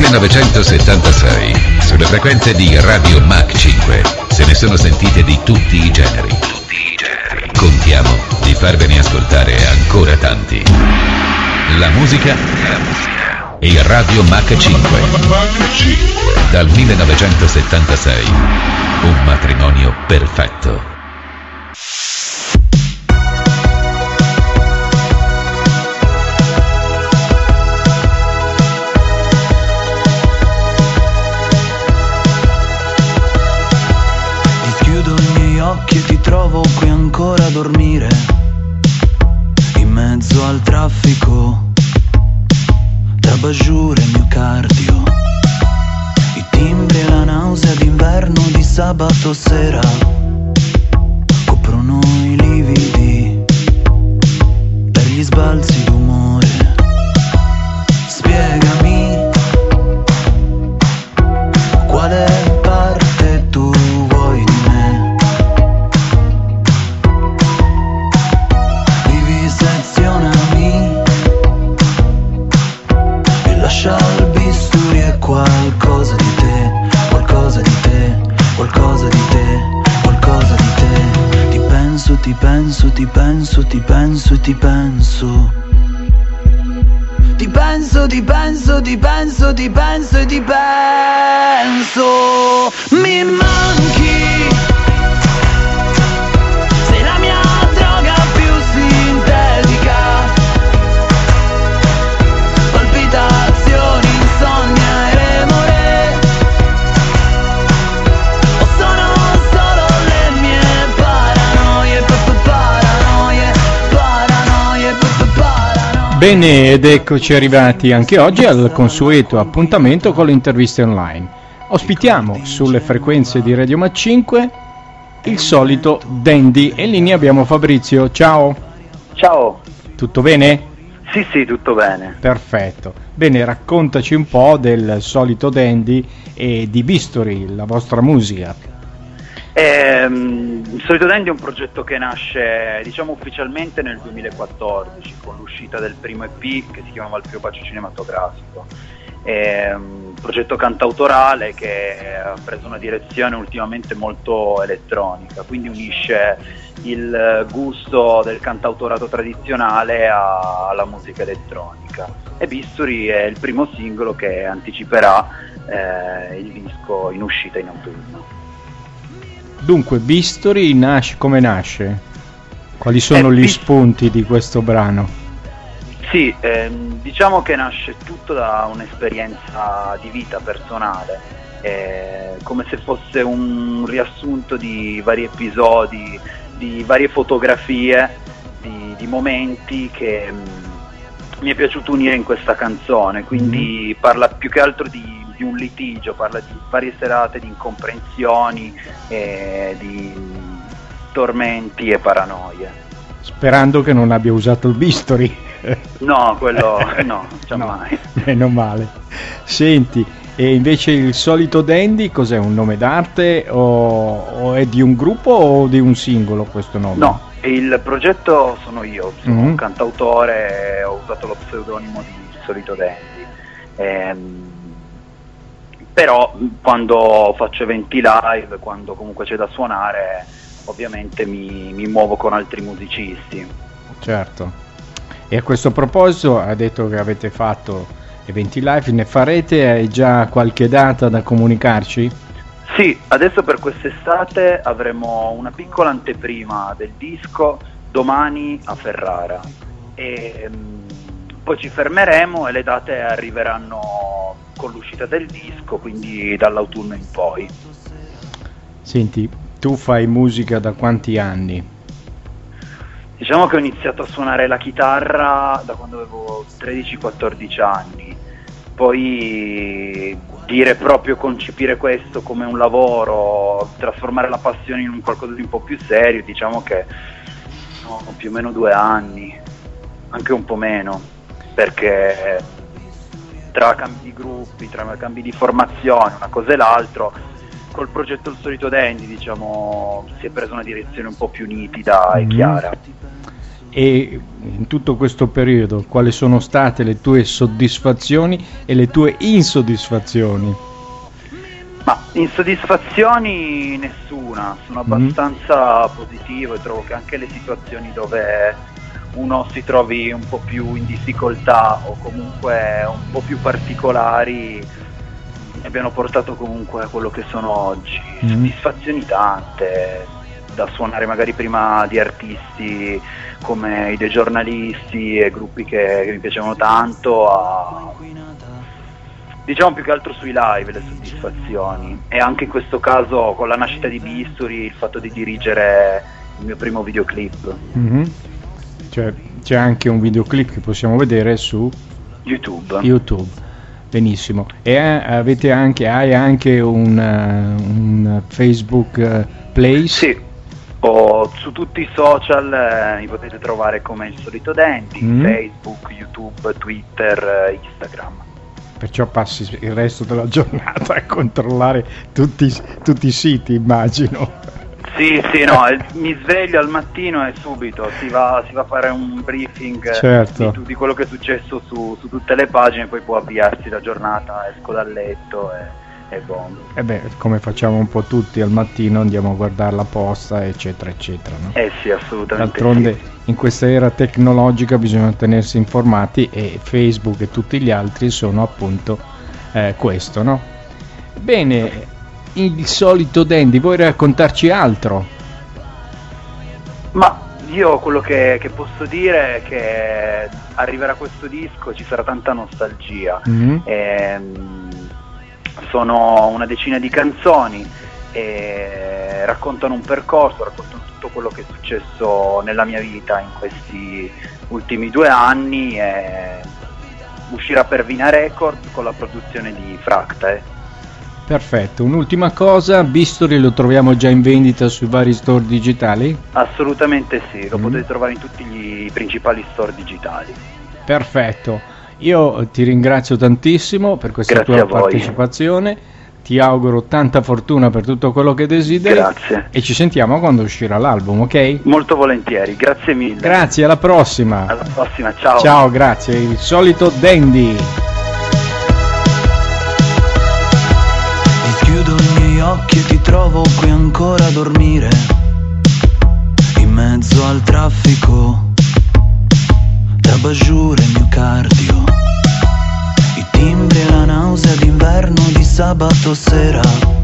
1976, sulle frequenze di Radio Mach 5, se ne sono sentite di tutti i generi. Contiamo di farvene ascoltare ancora tanti. La musica e Radio Mach 5. Dal 1976, un matrimonio perfetto. Occhi, ti trovo qui ancora a dormire, in mezzo al traffico, tra Bajur e miocardio, i timbri e la nausea d'inverno di sabato sera coprono i lividi per gli sbalzi d'umore. Spiegami quale parte tu vuoi di me. Lascia il bisturi e qualcosa di te, qualcosa di te, qualcosa di te, qualcosa di te. Ti penso, ti penso, ti penso, ti penso e ti penso. Ti penso, ti penso, ti penso, ti penso e ti penso. Mi manchi, sei la mia droga più sintetica. Palpitazioni, insonnia e remore, o sono solo le mie paranoie, paranoie, paranoie, paranoie. Bene, ed eccoci arrivati anche oggi al consueto appuntamento con le interviste online. Ospitiamo sulle frequenze di Radio Mach 5 il solito Dandy e in linea abbiamo Fabrizio. Ciao. Ciao. Tutto bene? Sì, tutto bene. Perfetto. Bene, raccontaci un po' del solito Dandy e di Bisturi, la vostra musica. Il solito Dandy è un progetto che nasce, diciamo, ufficialmente nel 2014 con l'uscita del primo EP che si chiamava Il primo bacio cinematografico. È un progetto cantautorale che ha preso una direzione ultimamente molto elettronica, quindi unisce il gusto del cantautorato tradizionale alla musica elettronica, e Bisturi è il primo singolo che anticiperà il disco in uscita in autunno. Dunque, Bisturi nasce come nasce? Quali sono gli spunti di questo brano? Sì, diciamo che nasce tutto da un'esperienza di vita personale, come se fosse un riassunto di vari episodi, di varie fotografie, di momenti che mi è piaciuto unire in questa canzone, quindi parla più che altro di un litigio, parla di varie serate di incomprensioni, di tormenti e paranoie. Sperando che non abbia usato il Bisturi. No, quello no, mai. Meno male. Senti, e invece il solito Dandy cos'è? Un nome d'arte o è di un gruppo o di un singolo questo nome? No, il progetto sono io, sono un cantautore, ho usato lo pseudonimo di Solito Dandy. Però quando faccio eventi live, quando comunque c'è da suonare, ovviamente mi muovo con altri musicisti. Certo. E a questo proposito, ha detto che avete fatto eventi live, ne farete? Hai già qualche data da comunicarci? Sì, adesso per quest'estate avremo una piccola anteprima del disco domani a Ferrara e poi ci fermeremo e le date arriveranno con l'uscita del disco, quindi dall'autunno in poi. Senti, tu fai musica da quanti anni? Diciamo che ho iniziato a suonare la chitarra da quando avevo 13-14 anni, poi dire proprio concepire questo come un lavoro, trasformare la passione in un qualcosa di un po' più serio, diciamo che no, più o meno 2 anni, anche un po' meno, perché tra cambi di gruppi, tra cambi di formazione, una cosa e l'altro, col progetto Il Solito Dandy, diciamo, si è presa una direzione un po' più nitida e chiara. E in tutto questo periodo quali sono state le tue soddisfazioni e le tue insoddisfazioni? Ma insoddisfazioni nessuna, sono abbastanza positivo e trovo che anche le situazioni dove uno si trovi un po' più in difficoltà o comunque un po' più particolari abbiano portato comunque a quello che sono oggi. Soddisfazioni tante, da suonare magari prima di artisti come i dei giornalisti e gruppi che mi piacevano tanto, a diciamo più che altro sui live le soddisfazioni, e anche in questo caso con la nascita di Bisturi il fatto di dirigere il mio primo videoclip. Cioè c'è anche un videoclip che possiamo vedere su YouTube. Benissimo. E hai anche un Facebook Place? Sì, su tutti i social mi potete trovare come il solito Dandy, Facebook, YouTube, Twitter, Instagram. Perciò passi il resto della giornata a controllare tutti i siti, immagino. Sì, no, mi sveglio al mattino e subito si va a fare un briefing, certo, di quello che è successo su tutte le pagine, poi può avviarsi la giornata, esco dal letto e boh. Come facciamo un po' tutti al mattino, andiamo a guardare la posta, eccetera, eccetera, no? Sì, assolutamente. D'altronde sì, in questa era tecnologica bisogna tenersi informati e Facebook e tutti gli altri sono appunto questo, no? Bene. Il solito Dandy, vuoi raccontarci altro? Ma io quello che posso dire è che arriverà questo disco, ci sarà tanta nostalgia. Sono una decina di canzoni e raccontano un percorso, raccontano tutto quello che è successo nella mia vita in questi ultimi 2 anni, e uscirà per Vina Records con la produzione di Fracta. Perfetto, un'ultima cosa, Bisturi lo troviamo già in vendita sui vari store digitali? Assolutamente sì, lo potete trovare in tutti i principali store digitali. Perfetto, io ti ringrazio tantissimo per questa tua partecipazione, ti auguro tanta fortuna per tutto quello che desideri. Grazie. E ci sentiamo quando uscirà l'album, ok? Molto volentieri, grazie mille. Grazie, alla prossima. Alla prossima, ciao. Ciao, grazie, il solito Dandy. Chiudo i miei occhi e ti trovo qui ancora a dormire, in mezzo al traffico, tra Bajur e il mio cardio, i timbri e la nausea d'inverno di sabato sera.